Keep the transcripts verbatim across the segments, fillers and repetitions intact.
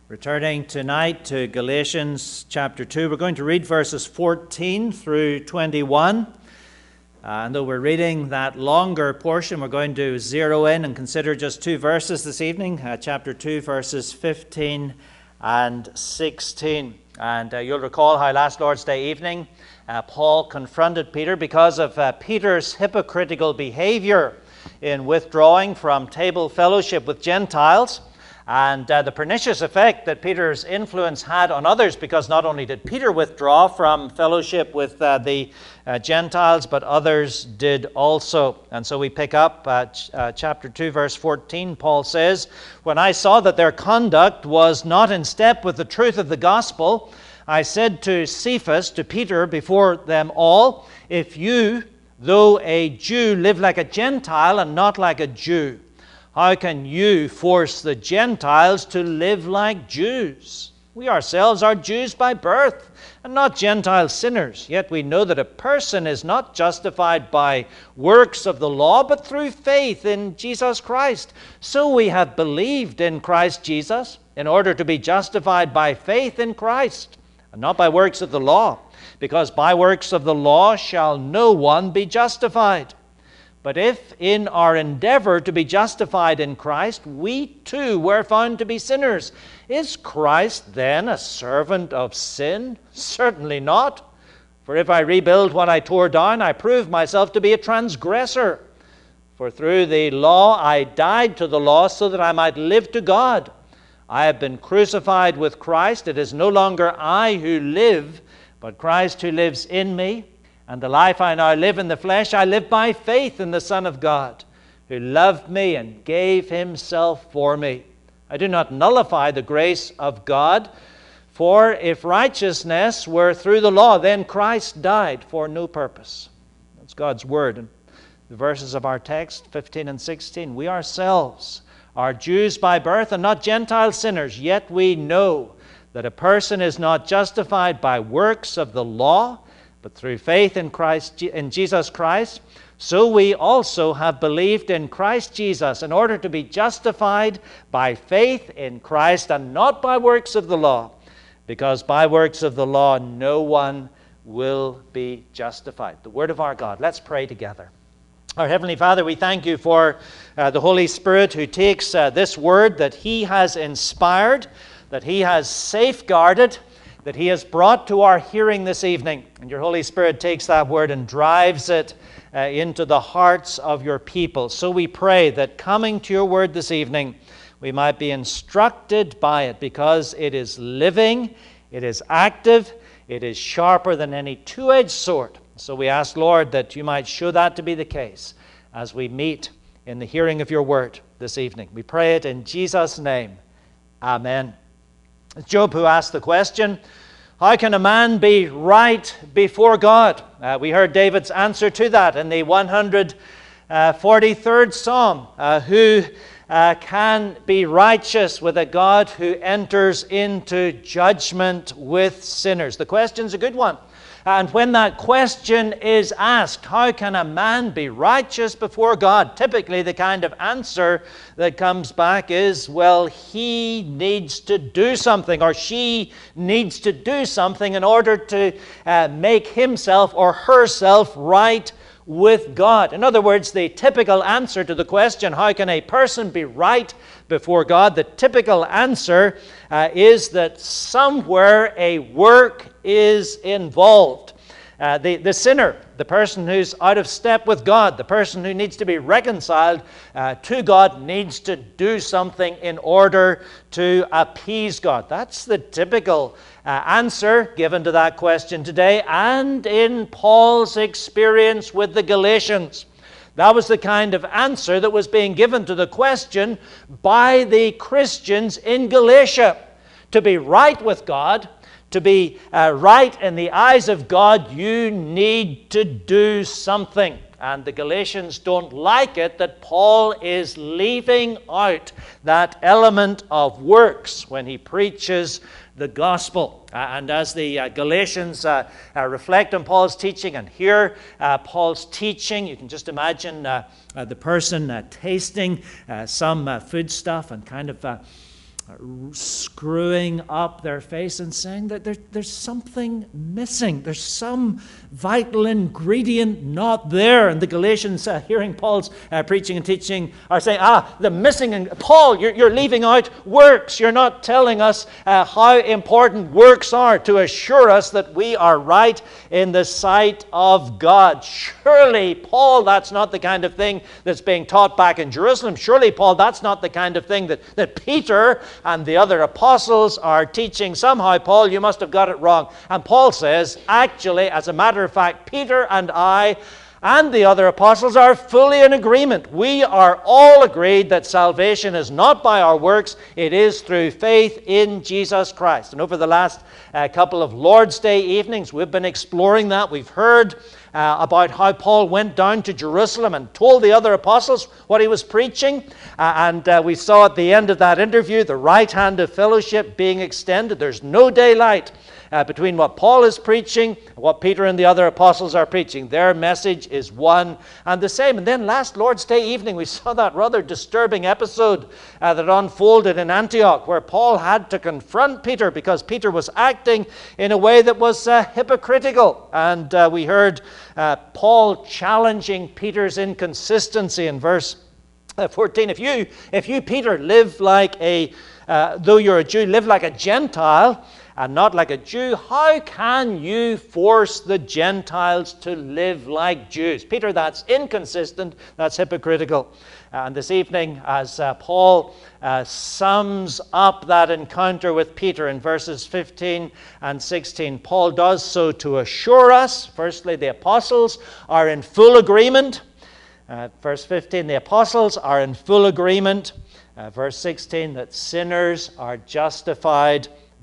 Returning tonight to Galatians chapter two, we're going to read verses fourteen through twenty-one. Uh, and though we're reading that longer portion, we're going to zero in and consider just two verses this evening, uh, chapter two, verses fifteen and sixteen. And uh, you'll recall how last Lord's Day evening, uh, Paul confronted Peter because of uh, Peter's hypocritical behavior in withdrawing from table fellowship with Gentiles. And uh, the pernicious effect that Peter's influence had on others, because not only did Peter withdraw from fellowship with uh, the uh, Gentiles, but others did also. And so we pick up uh, ch- uh, chapter two, verse fourteen. Paul says, "When I saw that their conduct was not in step with the truth of the gospel, I said to Cephas, to Peter, before them all, if you, though a Jew, live like a Gentile and not like a Jew, how can you force the Gentiles to live like Jews? We ourselves are Jews by birth and not Gentile sinners. Yet we know that a person is not justified by works of the law, but through faith in Jesus Christ. So we have believed in Christ Jesus in order to be justified by faith in Christ, and not by works of the law, because by works of the law shall no one be justified. But if in our endeavor to be justified in Christ, we too were found to be sinners, is Christ then a servant of sin? Certainly not. For if I rebuild what I tore down, I prove myself to be a transgressor. For through the law I died to the law so that I might live to God. I have been crucified with Christ. It is no longer I who live, but Christ who lives in me. And the life I now live in the flesh, I live by faith in the Son of God, who loved me and gave himself for me. I do not nullify the grace of God, for if righteousness were through the law, then Christ died for no purpose." That's God's word. And the verses of our text, fifteen and sixteen, "We ourselves are Jews by birth and not Gentile sinners, yet we know that a person is not justified by works of the law, but through faith in Christ, in Jesus Christ. So we also have believed in Christ Jesus in order to be justified by faith in Christ and not by works of the law, because by works of the law no one will be justified." The word of our God. Let's pray together. Our Heavenly Father, we thank you for uh, the Holy Spirit who takes uh, this word that he has inspired, that he has safeguarded, that he has brought to our hearing this evening. And your Holy Spirit takes that word and drives it uh, into the hearts of your people. So we pray that coming to your word this evening, we might be instructed by it, because it is living, it is active, it is sharper than any two-edged sword. So we ask, Lord, that you might show that to be the case as we meet in the hearing of your word this evening. We pray it in Jesus' name. Amen. It's Job who asked the question, how can a man be right before God? Uh, we heard David's answer to that in the one hundred forty-third Psalm. Uh, who uh, can be righteous with a God who enters into judgment with sinners? The question's a good one. And when that question is asked, how can a man be righteous before God? Typically the kind of answer that comes back is, well, he needs to do something, or she needs to do something in order to uh, make himself or herself right with God. In other words, the typical answer to the question, how can a person be right before God? The typical answer uh, is that somewhere a work is involved. Uh, the, the sinner, the person who's out of step with God, the person who needs to be reconciled uh, to God, needs to do something in order to appease God. That's the typical uh, answer given to that question today, and in Paul's experience with the Galatians. That was the kind of answer that was being given to the question by the Christians in Galatia. To be right with God, to be uh, right in the eyes of God, you need to do something. And the Galatians don't like it that Paul is leaving out that element of works when he preaches the gospel. Uh, and as the uh, Galatians uh, uh, reflect on Paul's teaching and hear uh, Paul's teaching, you can just imagine uh, uh, the person uh, tasting uh, some uh, foodstuff and kind of uh, screwing up their face and saying that there, there's something missing. There's some vital ingredient not there. And the Galatians, uh, hearing Paul's uh, preaching and teaching, are saying, ah, the missing, in- Paul, you're, you're leaving out works. You're not telling us uh, how important works are to assure us that we are right in the sight of God. Surely, Paul, that's not the kind of thing that's being taught back in Jerusalem. Surely, Paul, that's not the kind of thing that, that Peter and the other apostles are teaching. Somehow, Paul, you must have got it wrong. And Paul says, actually, as a matter of fact, Peter and I and the other apostles are fully in agreement. We are all agreed that salvation is not by our works, it is through faith in Jesus Christ. And over the last uh, couple of Lord's Day evenings, we've been exploring that. We've heard Uh, about how Paul went down to Jerusalem and told the other apostles what he was preaching. Uh, and uh, we saw at the end of that interview the right hand of fellowship being extended. There's no daylight uh, between what Paul is preaching and what Peter and the other apostles are preaching. Their message is one and the same. And then last Lord's Day evening, we saw that rather disturbing episode uh, that unfolded in Antioch, where Paul had to confront Peter because Peter was acting in a way that was uh, hypocritical. And uh, we heard Uh, Paul challenging Peter's inconsistency in verse uh, fourteen. If you, if you, Peter, live like a, uh, though you're a Jew, live like a Gentile and not like a Jew, how can you force the Gentiles to live like Jews? Peter, that's inconsistent, that's hypocritical. And this evening, as uh, Paul uh, sums up that encounter with Peter in verses fifteen and sixteen, Paul does so to assure us, firstly, the apostles are in full agreement. Uh, verse fifteen, the apostles are in full agreement. Uh, verse sixteen, that sinners are justified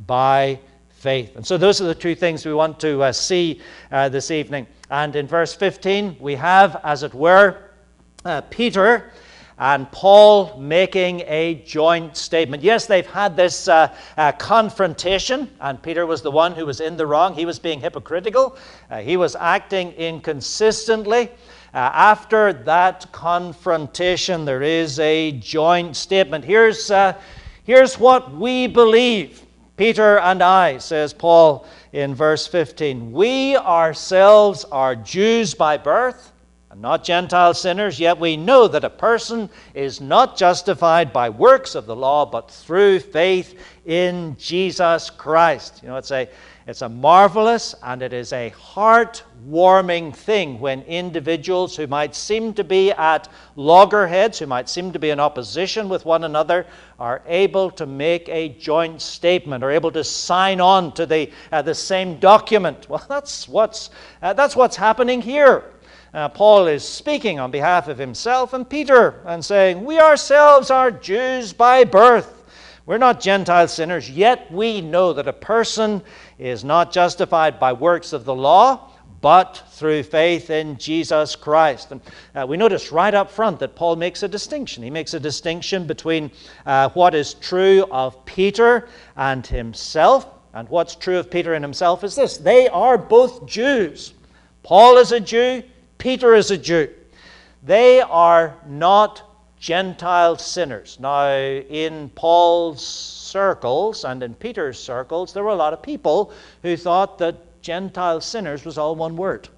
by faith. And so those are the two things we want to uh, see uh, this evening. And in verse fifteen, we have, as it were, uh, Peter and Paul making a joint statement. Yes, they've had this uh, uh, confrontation, and Peter was the one who was in the wrong. He was being hypocritical. Uh, he was acting inconsistently. Uh, after that confrontation, there is a joint statement. Here's, uh, here's what we believe. Peter and I, says Paul in verse fifteen, we ourselves are Jews by birth, not Gentile sinners, yet we know that a person is not justified by works of the law, but through faith in Jesus Christ. You know, it's a, it's a marvelous and it is a heart-warming thing when individuals who might seem to be at loggerheads, who might seem to be in opposition with one another, are able to make a joint statement, are able to sign on to the, uh, the same document. Well, that's what's, uh, that's what's happening here. Uh, Paul is speaking on behalf of himself and Peter and saying, we ourselves are Jews by birth. We're not Gentile sinners, yet we know that a person is not justified by works of the law, but through faith in Jesus Christ. And uh, we notice right up front that Paul makes a distinction. He makes a distinction between uh, what is true of Peter and himself, and what's true of Peter and himself is this. They are both Jews. Paul is a Jew. Peter is a Jew. They are not Gentile sinners. Now, in Paul's circles and in Peter's circles, there were a lot of people who thought that Gentile sinners was all one word.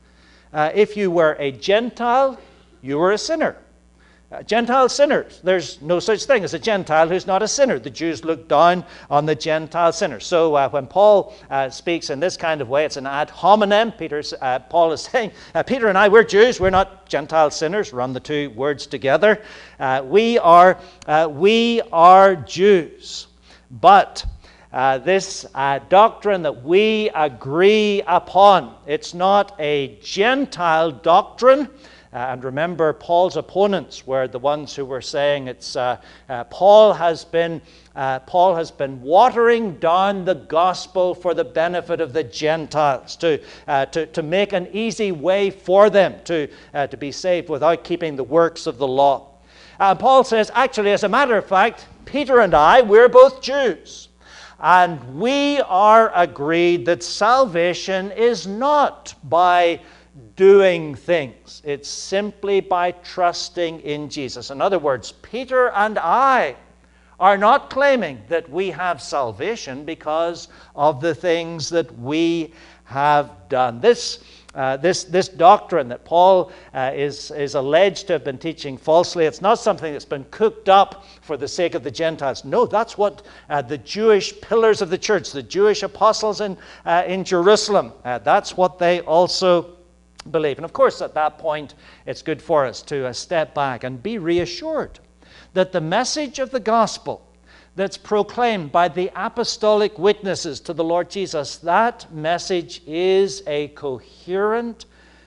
Uh, if you were a Gentile, you were a sinner. Uh, Gentile sinners. There's no such thing as a Gentile who's not a sinner. The Jews look down on the Gentile sinners. So uh, when Paul uh, speaks in this kind of way, it's an ad hominem. Peter's, uh, Paul is saying, uh, Peter and I, we're Jews. We're not Gentile sinners. Run the two words together. Uh, we are, uh, we are Jews. But uh, this uh, doctrine that we agree upon, it's not a Gentile doctrine. Uh, and remember, Paul's opponents were the ones who were saying it's uh, uh, Paul has been uh, Paul has been watering down the gospel for the benefit of the Gentiles, to uh, to to make an easy way for them to uh, to be saved without keeping the works of the law. Uh, Paul says, actually, as a matter of fact, Peter and I, we're both Jews, and we are agreed that salvation is not by doing things. It's simply by trusting in Jesus. In other words, Peter and I are not claiming that we have salvation because of the things that we have done. This Uh, this, this doctrine that Paul uh, is, is alleged to have been teaching falsely, it's not something that's been cooked up for the sake of the Gentiles. No, that's what uh, the Jewish pillars of the church, the Jewish apostles in, uh, in Jerusalem, uh, that's what they also believe. And of course, at that point, it's good for us to uh, step back and be reassured that the message of the gospel that's proclaimed by the apostolic witnesses to the Lord Jesus, that message is a coherent,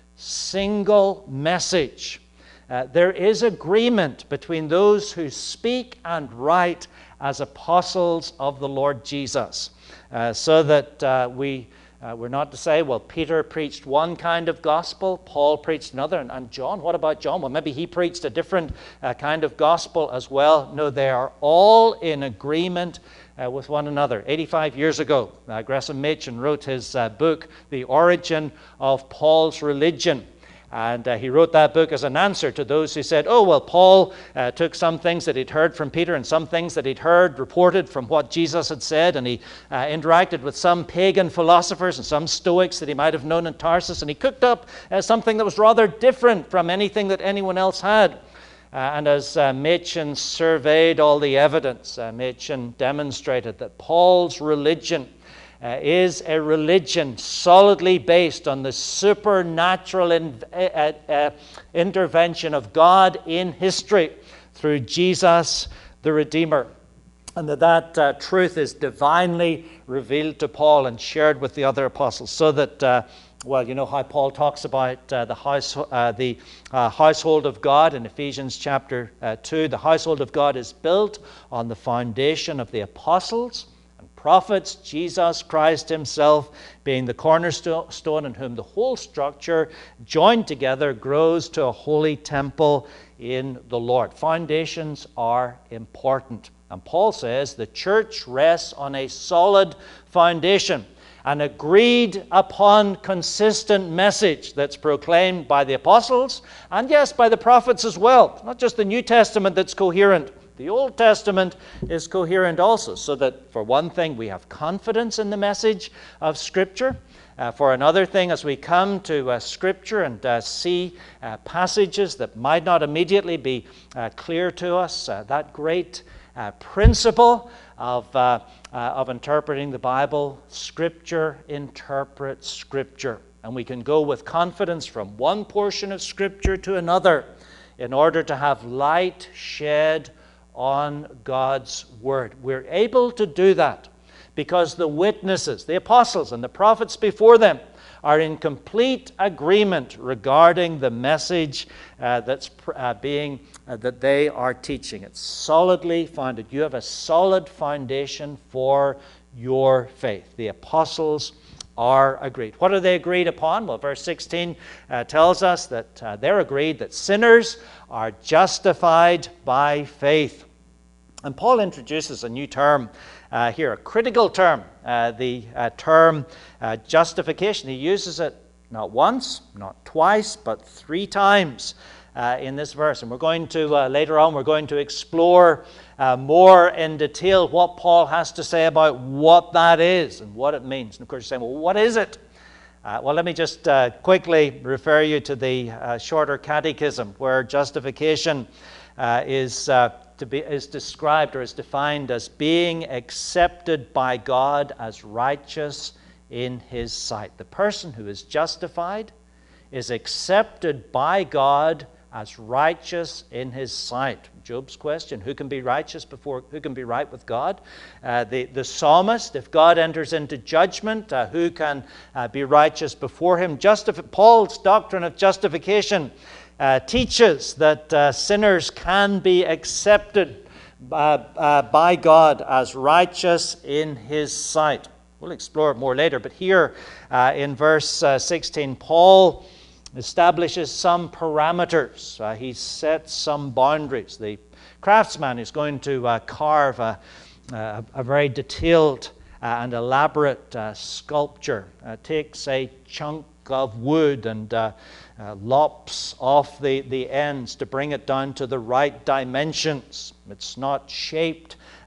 single message. Uh, there is agreement between those who speak and write as apostles of the Lord Jesus, uh, so that uh, we Uh, we're not to say, well, Peter preached one kind of gospel, Paul preached another, and, and John, what about John? Well, maybe he preached a different uh, kind of gospel as well. No, they are all in agreement uh, with one another. eighty-five years ago, uh, Gresham Machen wrote his uh, book, The Origin of Paul's Religion. And uh, he wrote that book as an answer to those who said, oh, well, Paul uh, took some things that he'd heard from Peter and some things that he'd heard reported from what Jesus had said, and he uh, interacted with some pagan philosophers and some Stoics that he might have known in Tarsus, and he cooked up uh, something that was rather different from anything that anyone else had. Uh, and as uh, Machen surveyed all the evidence, uh, Machen demonstrated that Paul's religion Uh, is a religion solidly based on the supernatural in, uh, uh, intervention of God in history through Jesus the Redeemer. And that that uh, truth is divinely revealed to Paul and shared with the other apostles, so that, uh, well, you know how Paul talks about uh, the, house, uh, the uh, household of God in Ephesians chapter uh, two. The household of God is built on the foundation of the apostles, prophets, Jesus Christ himself being the cornerstone, in whom the whole structure joined together grows to a holy temple in the Lord. Foundations are important. And Paul says the church rests on a solid foundation, an agreed upon consistent message that's proclaimed by the apostles and, yes, by the prophets as well. It's not just the New Testament that's coherent. The Old Testament is coherent also, so that for one thing we have confidence in the message of Scripture. Uh, for another thing, as we come to uh, Scripture and uh, see uh, passages that might not immediately be uh, clear to us, uh, that great uh, principle of, uh, uh, of interpreting the Bible, Scripture interprets Scripture. And we can go with confidence from one portion of Scripture to another in order to have light shed on God's Word. We're able to do that because the witnesses, the apostles and the prophets before them, are in complete agreement regarding the message uh, that's uh, being uh, that they are teaching. It's solidly founded. You have a solid foundation for your faith. The apostles are agreed. What are they agreed upon? Well, verse sixteen uh, tells us that uh, they're agreed that sinners are justified by faith. And Paul introduces a new term uh, here, a critical term, uh, the uh, term uh, justification. He uses it not once, not twice, but three times uh, in this verse. And we're going to, uh, later on, we're going to explore uh, more in detail what Paul has to say about what that is and what it means. And of course, you're saying, well, what is it? Uh, well, let me just uh, quickly refer you to the uh, shorter catechism, where justification uh, is uh, to be is described or is defined as being accepted by God as righteous in His sight. The person who is justified is accepted by God as righteous in His sight. Job's question: who can be righteous before? Who can be right with God? Uh, the the psalmist: if God enters into judgment, uh, who can uh, be righteous before Him? Justif- Paul's doctrine of justification Uh, teaches that uh, sinners can be accepted uh, uh, by God as righteous in His sight. We'll explore it more later, but here uh, in verse uh, sixteen, Paul establishes some parameters. Uh, he sets some boundaries. The craftsman is going to uh, carve a, a, a very detailed uh, and elaborate uh, sculpture. Uh, takes a chunk of wood and uh, uh, lops off the, the ends to bring it down to the right dimensions. It's not shaped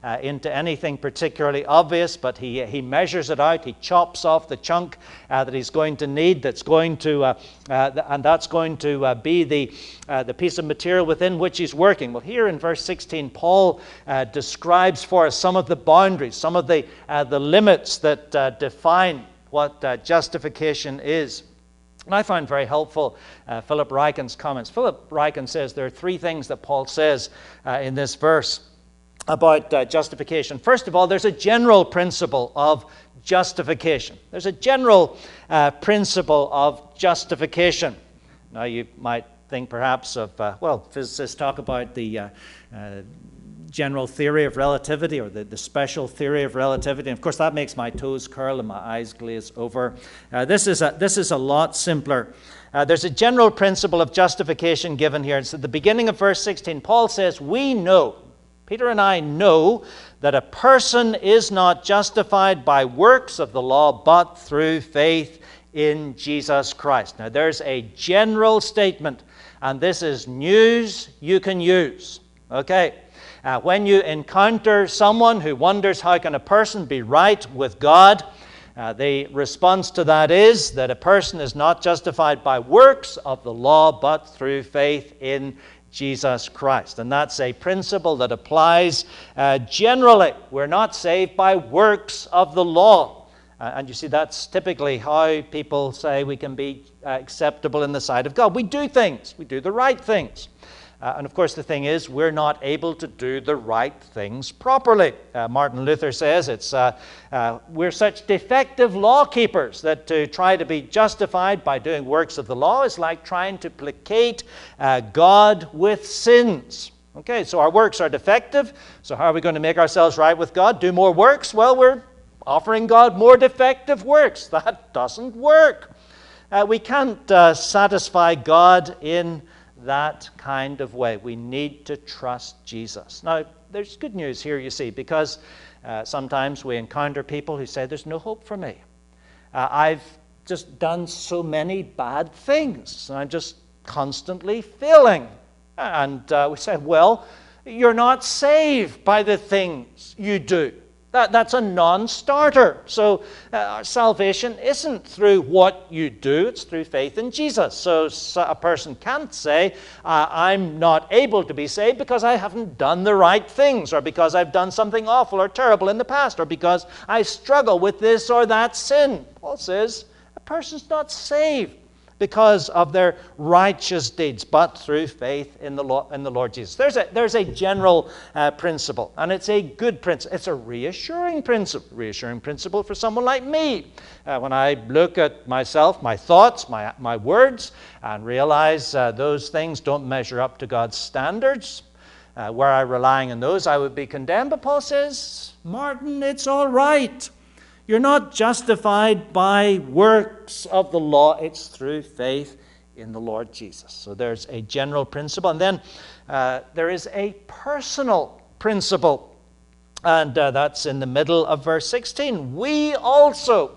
uh, into anything particularly obvious, but he, he measures it out. He chops off the chunk uh, that he's going to need, that's going to, uh, uh, and that's going to uh, be the, uh, the piece of material within which he's working. Well, here in verse sixteen, Paul uh, describes for us some of the boundaries, some of the, uh, the limits that uh, define what uh, justification is. And I find very helpful uh, Philip Ryken's comments. Philip Ryken says there are three things that Paul says uh, in this verse about uh, justification. First of all, there's a general principle of justification. There's a general uh, principle of justification. Now, you might think perhaps of, uh, well, physicists talk about the uh, uh, general theory of relativity, or the, the special theory of relativity. And of course, that makes my toes curl and my eyes glaze over. Uh, this is a, this is a lot simpler. Uh, there's a general principle of justification given here. It's at the beginning of verse sixteen. Paul says, we know, Peter and I know, that a person is not justified by works of the law, but through faith in Jesus Christ. Now, there's a general statement, and this is news you can use. Okay. Uh, when you encounter someone who wonders how can a person be right with God, uh, the response to that is that a person is not justified by works of the law, but through faith in Jesus Christ. And that's a principle that applies uh, generally. We're not saved by works of the law. Uh, and you see, that's typically how people say we can be uh, acceptable in the sight of God. We do things. We do the right things. Uh, and of course, the thing is, we're not able to do the right things properly. Uh, Martin Luther says it's uh, uh, we're such defective law keepers that to try to be justified by doing works of the law is like trying to placate uh, God with sins. Okay, so our works are defective. So how are we going to make ourselves right with God? Do more works? Well, we're offering God more defective works. That doesn't work. Uh, we can't uh, satisfy God in that kind of way. We need to trust Jesus. Now, there's good news here, you see, because uh, sometimes we encounter people who say, there's no hope for me. Uh, I've just done so many bad things, and I'm just constantly failing. And uh, we say, well, you're not saved by the things you do. That, that's a non-starter. So uh, our salvation isn't through what you do, it's through faith in Jesus. So, so a person can't say, uh, I'm not able to be saved because I haven't done the right things, or because I've done something awful or terrible in the past, or because I struggle with this or that sin. Paul says a person's not saved because of their righteous deeds, but through faith in the Lord, in the Lord Jesus. There's a, there's a general uh, principle, and it's a good principle. It's a reassuring principle, reassuring principle for someone like me. Uh, when I look at myself, my thoughts, my, my words, and realize uh, those things don't measure up to God's standards, uh, were I relying on those, I would be condemned. But Paul says, Martin, it's all right. You're not justified by works of the law. It's through faith in the Lord Jesus. So there's a general principle. And then uh, there is a personal principle. And uh, that's in the middle of verse sixteen. We also,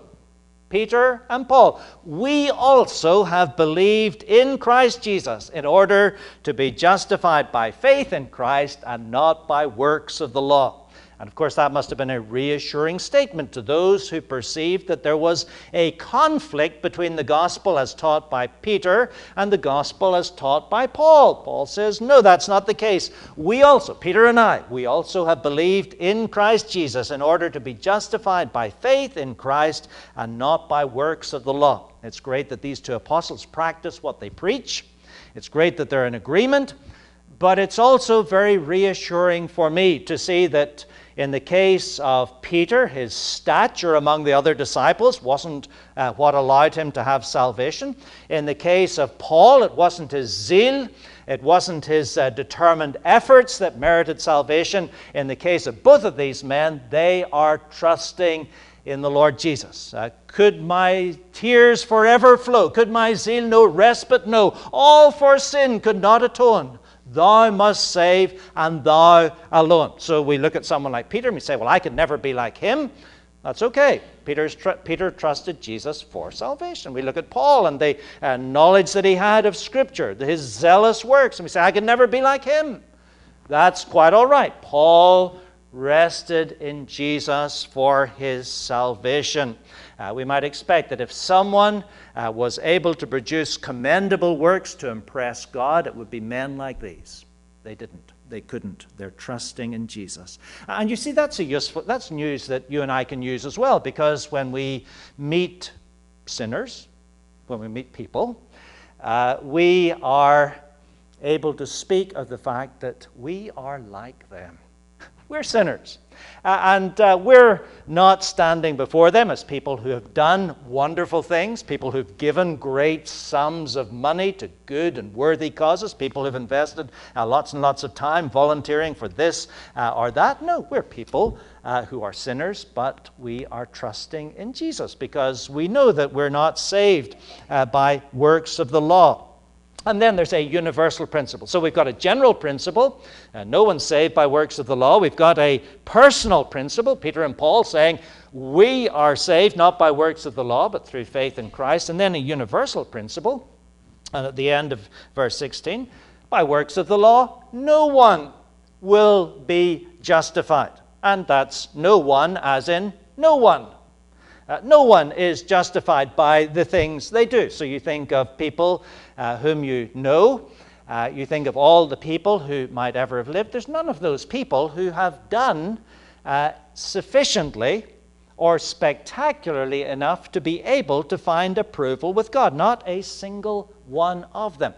Peter and Paul, we also have believed in Christ Jesus in order to be justified by faith in Christ and not by works of the law. And of course, that must have been a reassuring statement to those who perceived that there was a conflict between the gospel as taught by Peter and the gospel as taught by Paul. Paul says, no, that's not the case. We also, Peter and I, we also have believed in Christ Jesus in order to be justified by faith in Christ and not by works of the law. It's great that these two apostles practice what they preach. It's great that they're in agreement. But it's also very reassuring for me to see that in the case of Peter, his stature among the other disciples wasn't uh, what allowed him to have salvation. In the case of Paul, it wasn't his zeal, it wasn't his uh, determined efforts that merited salvation. In the case of both of these men, they are trusting in the Lord Jesus. Uh, could my tears forever flow? Could my zeal no respite know? All for sin could not atone. Thou must save, and thou alone. So we look at someone like Peter and we say, well, I could never be like him. That's okay. Peter's tr- Peter trusted Jesus for salvation. We look at Paul and the uh, knowledge that he had of Scripture, his zealous works, and we say, I could never be like him. That's quite all right. Paul rested in Jesus for his salvation. Uh, we might expect that if someone uh, was able to produce commendable works to impress God, it would be men like these. They didn't. They couldn't. They're trusting in Jesus. And you see, that's a useful, that's news that you and I can use as well, because when we meet sinners, when we meet people, uh, we are able to speak of the fact that we are like them. We're sinners. Uh, and uh, we're not standing before them as people who have done wonderful things, people who've given great sums of money to good and worthy causes, people who've invested uh, lots and lots of time volunteering for this uh, or that. No, we're people uh, who are sinners, but we are trusting in Jesus because we know that we're not saved uh, by works of the law. And then there's a universal principle. So we've got a general principle. Uh, no one's saved by works of the law. We've got a personal principle. Peter and Paul saying we are saved not by works of the law, but through faith in Christ. And then a universal principle. And at the end of verse sixteen, by works of the law, no one will be justified. And that's no one as in no one. Uh, no one is justified by the things they do. So you think of people uh, whom you know. Uh, you think of all the people who might ever have lived. There's none of those people who have done uh, sufficiently or spectacularly enough to be able to find approval with God. Not a single one of them.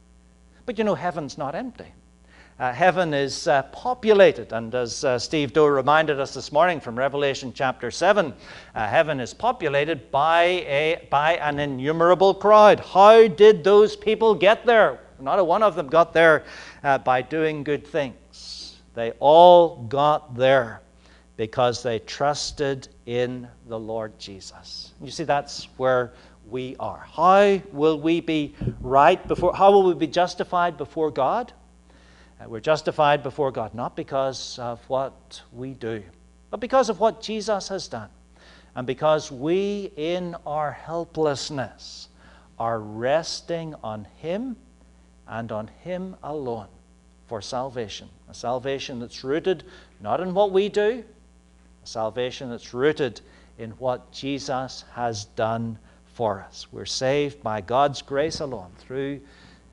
But you know, heaven's not empty. Uh, heaven is uh, populated, and as uh, Steve Doe reminded us this morning from Revelation chapter seven, uh, heaven is populated by a by an innumerable crowd. How did those people get there? Not a one of them got there uh, by doing good things. They all got there because they trusted in the Lord Jesus. You see, that's where we are. How will we be right before? How will we be justified before God? We're justified before God not because of what we do, but because of what Jesus has done. And because we, in our helplessness, are resting on Him and on Him alone for salvation. A salvation that's rooted not in what we do, a salvation that's rooted in what Jesus has done for us. We're saved by God's grace alone, through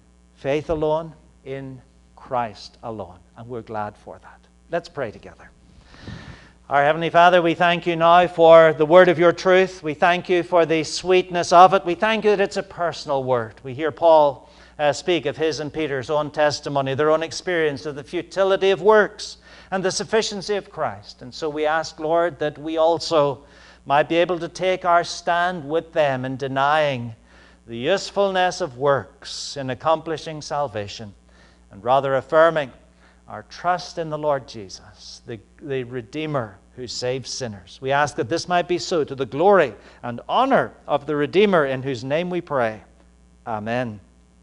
faith alone, in Christ alone, and we're glad for that. Let's pray together. Our Heavenly Father, we thank you now for the word of your truth. We thank you for the sweetness of it. We thank you that it's a personal word. We hear Paul uh, speak of his and Peter's own testimony, their own experience of the futility of works and the sufficiency of Christ. And so we ask, Lord, that we also might be able to take our stand with them in denying the usefulness of works in accomplishing salvation, and rather affirming our trust in the Lord Jesus, the, the Redeemer who saves sinners. We ask that this might be so to the glory and honor of the Redeemer, in whose name we pray. Amen.